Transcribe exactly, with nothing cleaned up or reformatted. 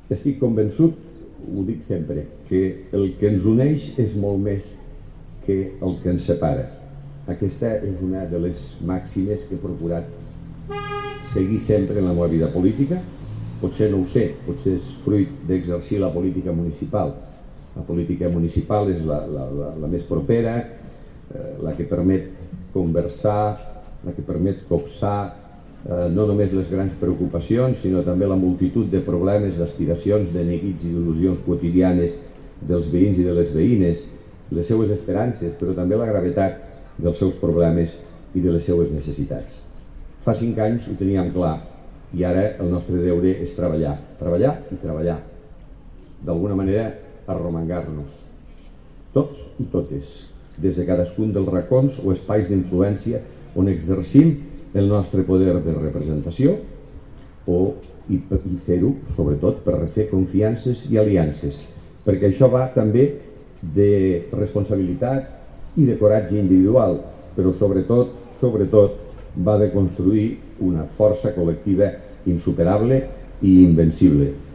Estic convençut, ho dic sempre, que el que ens uneix és molt més que el que ens separa. Aquesta és una de les màximes que he procurat seguir sempre en la meva vida política. Potser no ho sé, potser és fruit d'exercir la política municipal. La política municipal és la, la, la, la més propera, eh, la que permet conversar, la que permet copsar eh, no només les grans preocupacions, sinó també la multitud de problemes, d'aspiracions, de neguits i d'il·lusions quotidianes dels veïns i de les veïnes, les seues esperances, però també la gravetat dels seus problemes i de les seues necessitats. Fa cinc anys ho teníem clar i ara el nostre deure és treballar, treballar i treballar. D'alguna manera, arromangar-nos. Tots i totes, des de cadascun dels racons o espais d'influència on exercim el nostre poder de representació o, i, i fer-ho, sobretot, per refer confiances i aliances, perquè això va també de responsabilitat i de coratge individual, però sobretot, sobretot, va de construir una força col·lectiva insuperable i invencible.